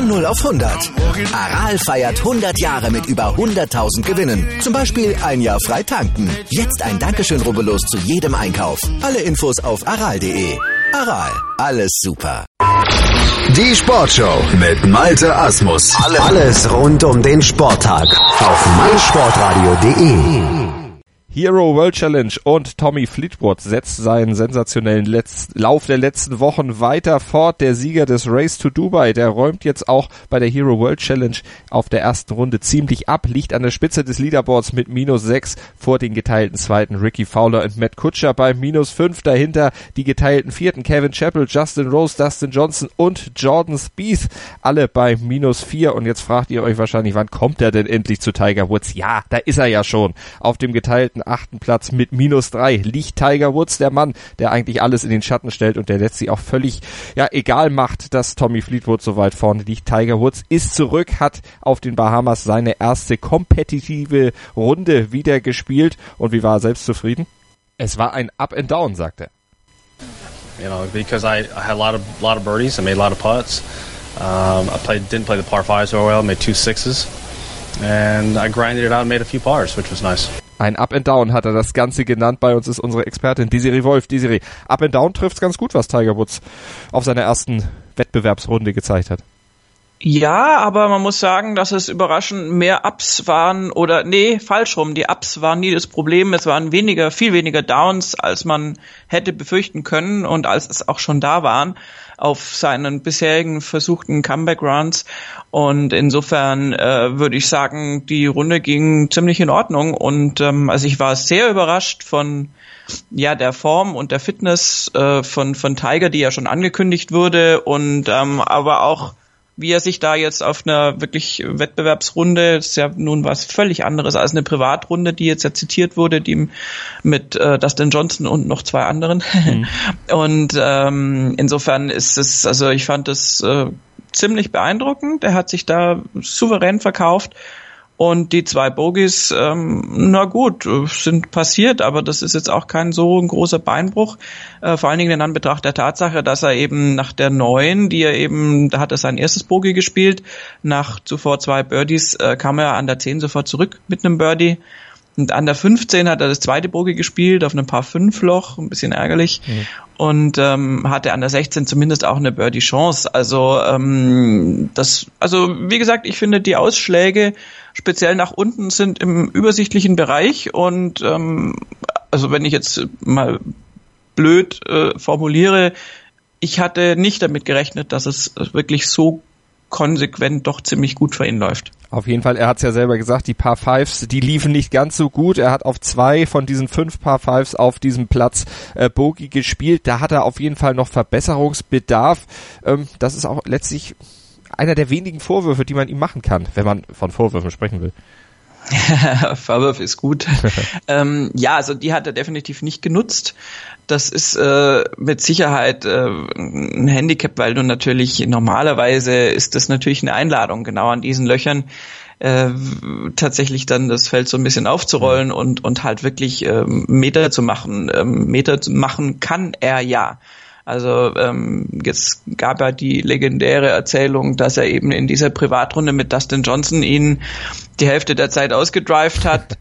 Von 0 auf 100. Aral feiert 100 Jahre mit über 100.000 Gewinnen. Zum Beispiel ein Jahr frei tanken. Jetzt ein Dankeschön, rubbellos zu jedem Einkauf. Alle Infos auf aral.de. Aral, alles super. Die Sportshow mit Malte Asmus. Alles rund um den Sporttag auf meinsportradio.de. Hero World Challenge und Tommy Fleetwood setzt seinen sensationellen Lauf der letzten Wochen weiter fort. Der Sieger des Race to Dubai, der räumt jetzt auch bei der Hero World Challenge auf der ersten Runde ziemlich ab, liegt an der Spitze des Leaderboards mit -6 vor den geteilten zweiten Ricky Fowler und Matt Kutscher bei -5. Dahinter die geteilten vierten Kevin Chappell, Justin Rose, Dustin Johnson und Jordan Spieth, alle bei -4. Und jetzt fragt ihr euch wahrscheinlich, wann kommt er denn endlich zu Tiger Woods? Ja, da ist er ja schon. Auf dem geteilten 8. Platz mit -3 liegt Tiger Woods, der Mann, der eigentlich alles in den Schatten stellt und der letztlich auch völlig egal macht, dass Tommy Fleetwood so weit vorne liegt. Tiger Woods ist zurück, hat auf den Bahamas seine erste kompetitive Runde wieder gespielt. Und wie war er selbst zufrieden? Es war ein Up and Down, sagt er. You know, because I had a lot of birdies, I made a lot of putts. Didn't play the par 5 so well, made 2 sixes. And I grinded it out and made a few pars, which was nice. Ein Up and Down hat er das Ganze genannt. Bei uns ist unsere Expertin Desiree Wolf. Desiree, Up and Down trifft's ganz gut, was Tiger Woods auf seiner ersten Wettbewerbsrunde gezeigt hat. Ja, aber man muss sagen, dass es überraschend mehr Ups waren falsch rum. Die Ups waren nie das Problem. Es waren viel weniger Downs, als man hätte befürchten können und als es auch schon da waren auf seinen bisherigen versuchten Comeback-Runs. Und insofern würde ich sagen, die Runde ging ziemlich in Ordnung. Und also ich war sehr überrascht von der Form und der Fitness von Tiger, die ja schon angekündigt wurde, und aber auch wie er sich da jetzt auf einer wirklich Wettbewerbsrunde, das ist ja nun was völlig anderes als eine Privatrunde, die jetzt ja zitiert wurde, die mit Dustin Johnson und noch 2 anderen. Und insofern ist es, also ich fand es ziemlich beeindruckend. Er hat sich da souverän verkauft. Und die 2 Bogies, sind passiert, aber das ist jetzt auch kein so ein großer Beinbruch. Vor allen Dingen in Anbetracht der Tatsache, dass er eben nach der 9, da hat er sein erstes Bogie gespielt, nach zuvor 2 Birdies kam er an der 10 sofort zurück mit einem Birdie. Und an der 15 hat er das zweite Bogie gespielt, auf einem Par 5 Loch, ein bisschen ärgerlich. Und hatte an der 16 zumindest auch eine Birdie-Chance. Also wie gesagt, ich finde, die Ausschläge speziell nach unten sind im übersichtlichen Bereich. Und also wenn ich jetzt mal blöd formuliere, ich hatte nicht damit gerechnet, dass es wirklich so konsequent doch ziemlich gut für ihn läuft. Auf jeden Fall, er hat es ja selber gesagt, die Par 5s, die liefen nicht ganz so gut. Er hat auf 2 von diesen 5 Par 5s auf diesem Platz Bogey gespielt. Da hat er auf jeden Fall noch Verbesserungsbedarf. Das ist auch letztlich einer der wenigen Vorwürfe, die man ihm machen kann, wenn man von Vorwürfen sprechen will. Vorwurf ist gut. Also die hat er definitiv nicht genutzt. Das ist mit Sicherheit ein Handicap, weil du natürlich normalerweise ist das natürlich eine Einladung, genau an diesen Löchern tatsächlich dann das Feld so ein bisschen aufzurollen und halt wirklich Meter zu machen. Meter zu machen kann er ja. Also jetzt gab er die legendäre Erzählung, dass er eben in dieser Privatrunde mit Dustin Johnson ihn die Hälfte der Zeit ausgedrived hat.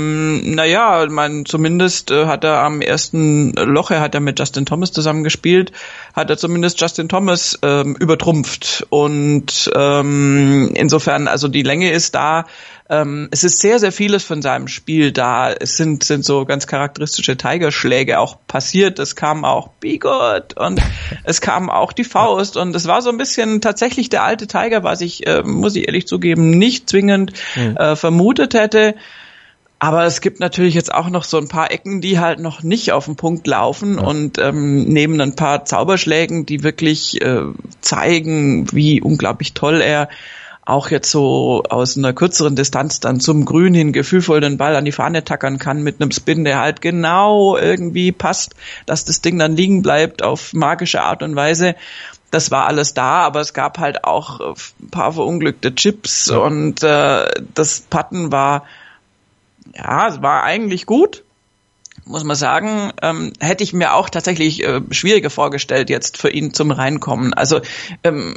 Zumindest hat er am ersten Loch, er hat ja mit Justin Thomas zusammen gespielt, hat er zumindest Justin Thomas übertrumpft. Und insofern, also die Länge ist da. Es ist sehr, sehr vieles von seinem Spiel da. Es sind so ganz charakteristische Tigerschläge auch passiert. Es kam auch Be Good und es kam auch die Faust und es war so ein bisschen tatsächlich der alte Tiger, was ich, muss ich ehrlich zugeben, nicht zwingend vermutet hätte. Aber es gibt natürlich jetzt auch noch so ein paar Ecken, die halt noch nicht auf den Punkt laufen und neben ein paar Zauberschlägen, die wirklich zeigen, wie unglaublich toll er auch jetzt so aus einer kürzeren Distanz dann zum Grün hin gefühlvoll den Ball an die Fahne tackern kann mit einem Spin, der halt genau irgendwie passt, dass das Ding dann liegen bleibt auf magische Art und Weise. Das war alles da, aber es gab halt auch ein paar verunglückte Chips und das Putten war eigentlich gut, muss man sagen. Hätte ich mir auch tatsächlich schwieriger vorgestellt jetzt für ihn zum Reinkommen. Also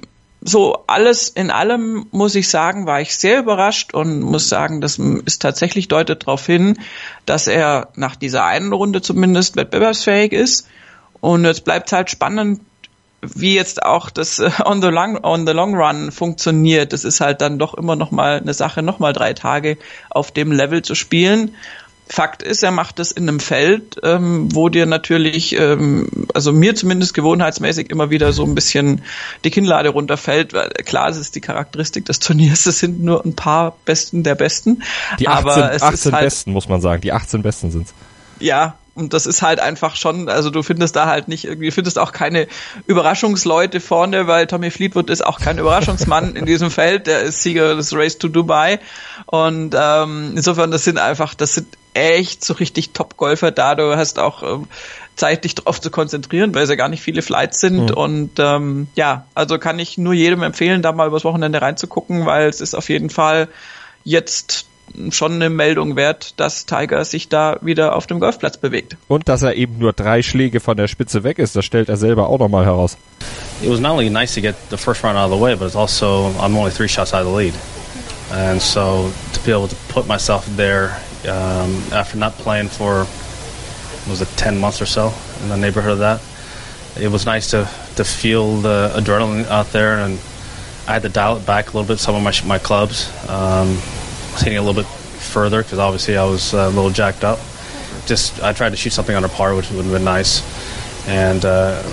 so alles in allem, muss ich sagen, war ich sehr überrascht und muss sagen, das ist tatsächlich deutet darauf hin, dass er nach dieser einen Runde zumindest wettbewerbsfähig ist. Und jetzt bleibt halt spannend, wie jetzt auch das on the long run funktioniert. Das ist halt dann doch immer noch mal eine Sache, noch mal 3 Tage auf dem Level zu spielen. Fakt ist, er macht das in einem Feld, wo dir natürlich, also mir zumindest gewohnheitsmäßig immer wieder so ein bisschen die Kinnlade runterfällt. Weil klar, es ist die Charakteristik des Turniers, es sind nur ein paar Besten der Besten. Die 18, aber es 18 ist halt, Besten, muss man sagen. Die 18 Besten sind's. Ja, und das ist halt einfach schon, also du findest da halt nicht irgendwie, findest auch keine Überraschungsleute vorne, weil Tommy Fleetwood ist auch kein Überraschungsmann in diesem Feld, der ist Sieger des Race to Dubai und insofern, das sind echt so richtig Top-Golfer da, du hast auch Zeit, dich drauf zu konzentrieren, weil es ja gar nicht viele Flights sind und also kann ich nur jedem empfehlen, da mal übers Wochenende reinzugucken, weil es ist auf jeden Fall jetzt schon eine Meldung wert, dass Tiger sich da wieder auf dem Golfplatz bewegt. Und dass er eben nur 3 Schläge von der Spitze weg ist, das stellt er selber auch nochmal heraus. It was not only nice to get the first round out of the way, but it's also, I'm only 3 shots out of the lead. And so to be able to put myself there after not playing for, was it 10 months or so, in the neighborhood of that, it was nice to feel the adrenaline out there, and I had to dial it back a little bit, some of my clubs. Was hitting a little bit further because obviously I was a little jacked up. I tried to shoot something under par, which would have been nice. And,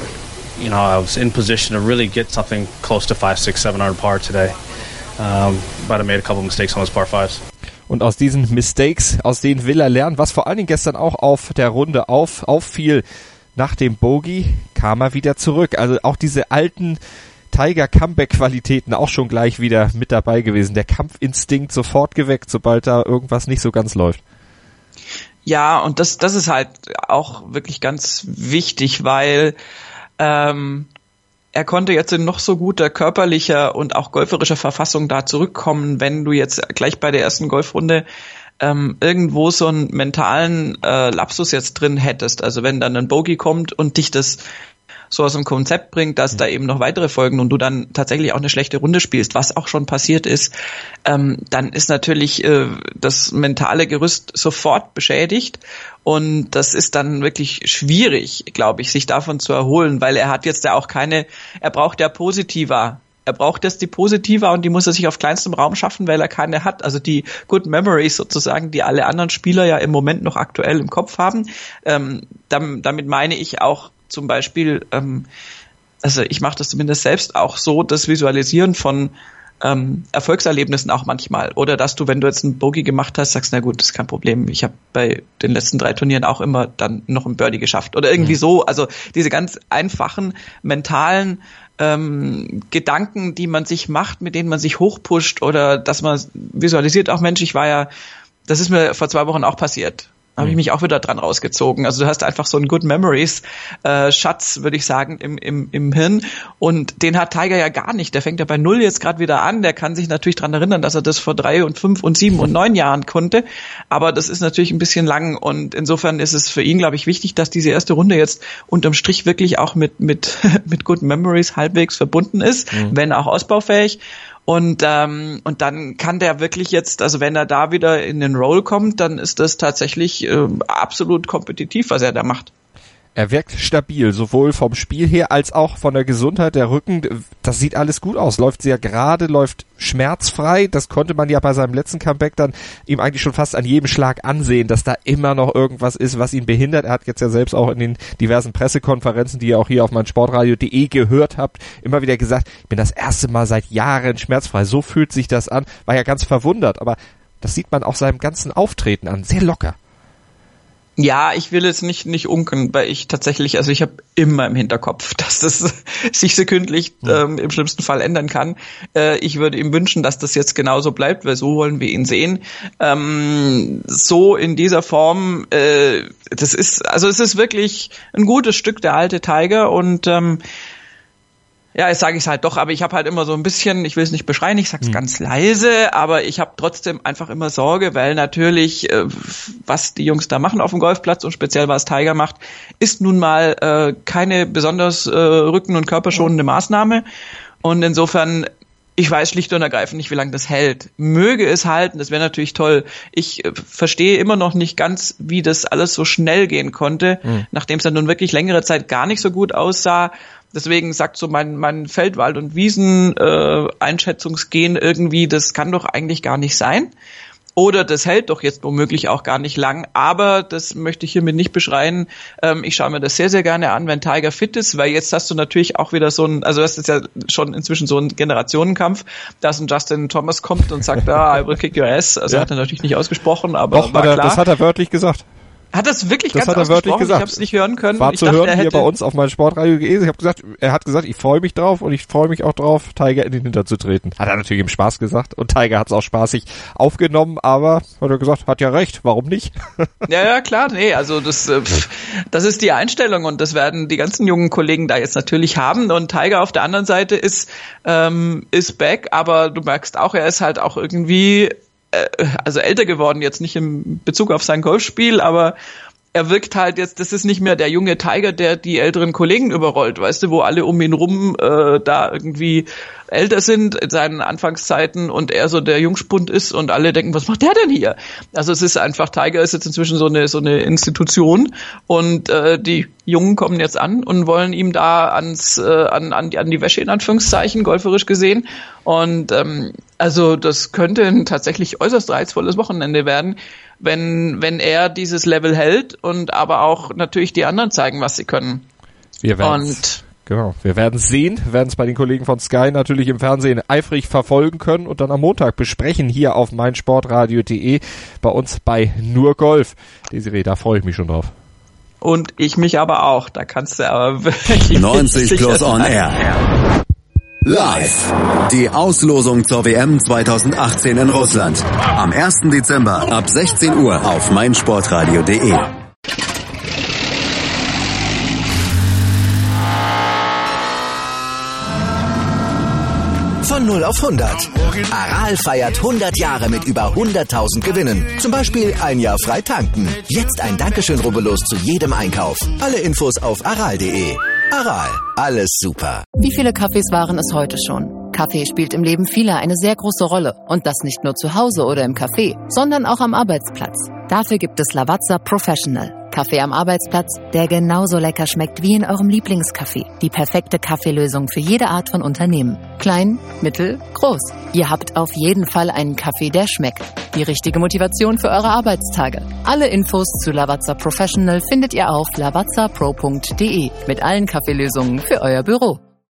I was in position to really get something close to 5, 6, 7 under par today. But I made a couple of mistakes on those par 5s. Und aus diesen Mistakes, aus denen will er lernen, was vor allen Dingen gestern auch auf der Runde auffiel. Nach dem Bogey kam er wieder zurück. Also auch diese alten Tiger-Comeback-Qualitäten auch schon gleich wieder mit dabei gewesen. Der Kampfinstinkt sofort geweckt, sobald da irgendwas nicht so ganz läuft. Ja, und das ist halt auch wirklich ganz wichtig, weil er konnte jetzt in noch so guter körperlicher und auch golferischer Verfassung da zurückkommen, wenn du jetzt gleich bei der ersten Golfrunde irgendwo so einen mentalen Lapsus jetzt drin hättest. Also wenn dann ein Bogey kommt und dich das so aus dem Konzept bringt, dass da eben noch weitere folgen und du dann tatsächlich auch eine schlechte Runde spielst, was auch schon passiert ist, dann ist natürlich das mentale Gerüst sofort beschädigt und das ist dann wirklich schwierig, glaube ich, sich davon zu erholen, weil er hat jetzt ja auch er braucht ja Positiva. Er braucht jetzt die Positiva und die muss er sich auf kleinstem Raum schaffen, weil er keine hat. Also die Good Memories sozusagen, die alle anderen Spieler ja im Moment noch aktuell im Kopf haben. Damit meine ich auch zum Beispiel, also ich mache das zumindest selbst auch so, das Visualisieren von Erfolgserlebnissen auch manchmal. Oder dass du, wenn du jetzt einen Bogey gemacht hast, sagst, na gut, das ist kein Problem. Ich habe bei den letzten 3 Turnieren auch immer dann noch ein Birdie geschafft. Oder irgendwie so. Also diese ganz einfachen mentalen Gedanken, die man sich macht, mit denen man sich hochpusht oder dass man visualisiert, auch Mensch, das ist mir vor 2 Wochen auch passiert. Habe ich mich auch wieder dran rausgezogen. Also du hast einfach so einen Good Memories Schatz, würde ich sagen, im Hirn. Und den hat Tiger ja gar nicht. Der fängt ja bei 0 jetzt gerade wieder an. Der kann sich natürlich dran erinnern, dass er das vor 3 und 5 und 7 und 9 Jahren konnte. Aber das ist natürlich ein bisschen lang. Und insofern ist es für ihn, glaube ich, wichtig, dass diese erste Runde jetzt unterm Strich wirklich auch mit Good Memories halbwegs verbunden ist, wenn auch ausbaufähig. Und dann kann der wirklich jetzt, also wenn er da wieder in den Roll kommt, dann ist das tatsächlich absolut kompetitiv, was er da macht. Er wirkt stabil, sowohl vom Spiel her als auch von der Gesundheit. Der Rücken, das sieht alles gut aus, läuft sehr gerade, läuft schmerzfrei. Das konnte man ja bei seinem letzten Comeback dann ihm eigentlich schon fast an jedem Schlag ansehen, dass da immer noch irgendwas ist, was ihn behindert. Er hat jetzt ja selbst auch in den diversen Pressekonferenzen, die ihr auch hier auf meinsportradio.de gehört habt, immer wieder gesagt, ich bin das erste Mal seit Jahren schmerzfrei. So fühlt sich das an. War ja ganz verwundert, aber das sieht man auch seinem ganzen Auftreten an. Sehr locker. Ja, ich will jetzt nicht unken, weil ich tatsächlich, also ich habe immer im Hinterkopf, dass das sich sekündlich im schlimmsten Fall ändern kann. Ich würde ihm wünschen, dass das jetzt genauso bleibt, weil so wollen wir ihn sehen. So in dieser Form, es ist wirklich ein gutes Stück, der alte Tiger, und ja, jetzt sage ich es halt doch, aber ich habe halt immer so ein bisschen, ich will es nicht beschreien, ich sag's ganz leise, aber ich habe trotzdem einfach immer Sorge, weil natürlich, was die Jungs da machen auf dem Golfplatz und speziell was Tiger macht, ist nun mal keine besonders rücken- und körperschonende Maßnahme. Und insofern, ich weiß schlicht und ergreifend nicht, wie lange das hält. Möge es halten, das wäre natürlich toll. Ich verstehe immer noch nicht ganz, wie das alles so schnell gehen konnte, nachdem es dann nun wirklich längere Zeit gar nicht so gut aussah. Deswegen sagt so mein Feldwald- und Wiesen-Einschätzungsgen irgendwie, das kann doch eigentlich gar nicht sein. Oder das hält doch jetzt womöglich auch gar nicht lang. Aber das möchte ich hiermit nicht beschreien. Ich schaue mir das sehr, sehr gerne an, wenn Tiger fit ist, weil jetzt hast du natürlich auch wieder so das ist ja schon inzwischen so ein Generationenkampf, dass ein Justin Thomas kommt und sagt, I will kick your ass. Also hat er natürlich nicht ausgesprochen, aber doch, war klar. Das hat er wörtlich gesagt. Hat das wirklich das ganz hat er wörtlich gesagt. Ich habe es nicht hören können. War zu hören hier bei uns auf meinsportradio.de. Er hat gesagt, ich freue mich drauf und ich freue mich auch drauf, Tiger in den Hintern zu treten. Hat er natürlich im Spaß gesagt und Tiger hat es auch spaßig aufgenommen, aber hat er gesagt, hat ja recht, warum nicht? Ja, klar, nee, also das ist die Einstellung und das werden die ganzen jungen Kollegen da jetzt natürlich haben und Tiger auf der anderen Seite ist back, aber du merkst auch, er ist halt auch irgendwie also älter geworden, jetzt nicht im Bezug auf sein Golfspiel, aber er wirkt halt jetzt, das ist nicht mehr der junge Tiger, der die älteren Kollegen überrollt, weißt du, wo alle um ihn rum da irgendwie älter sind in seinen Anfangszeiten und er so der Jungspund ist und alle denken, was macht der denn hier? Also es ist einfach, Tiger ist jetzt inzwischen so eine Institution und die Jungen kommen jetzt an und wollen ihm da an die Wäsche in Anführungszeichen, golferisch gesehen und also das könnte ein tatsächlich äußerst reizvolles Wochenende werden, wenn er dieses Level hält und aber auch natürlich die anderen zeigen, was sie können. Wir werden sehen, werden es bei den Kollegen von Sky natürlich im Fernsehen eifrig verfolgen können und dann am Montag besprechen hier auf meinsportradio.de bei uns bei Nur Golf. Desiree, da freue ich mich schon drauf. Und ich mich aber auch, da kannst du aber wirklich 90 plus on air. Live. Die Auslosung zur WM 2018 in Russland. Am 1. Dezember ab 16 Uhr auf meinsportradio.de. Von 0 auf 100. Aral feiert 100 Jahre mit über 100.000 Gewinnen. Zum Beispiel ein Jahr frei tanken. Jetzt ein Dankeschön, rubbellos zu jedem Einkauf. Alle Infos auf aral.de. Aral, alles super. Wie viele Kaffees waren es heute schon? Kaffee spielt im Leben vieler eine sehr große Rolle. Und das nicht nur zu Hause oder im Café, sondern auch am Arbeitsplatz. Dafür gibt es Lavazza Professional. Kaffee am Arbeitsplatz, der genauso lecker schmeckt wie in eurem Lieblingscafé. Die perfekte Kaffeelösung für jede Art von Unternehmen. Klein, mittel, groß. Ihr habt auf jeden Fall einen Kaffee, der schmeckt. Die richtige Motivation für eure Arbeitstage. Alle Infos zu Lavazza Professional findet ihr auf lavazzapro.de mit allen Kaffeelösungen für euer Büro.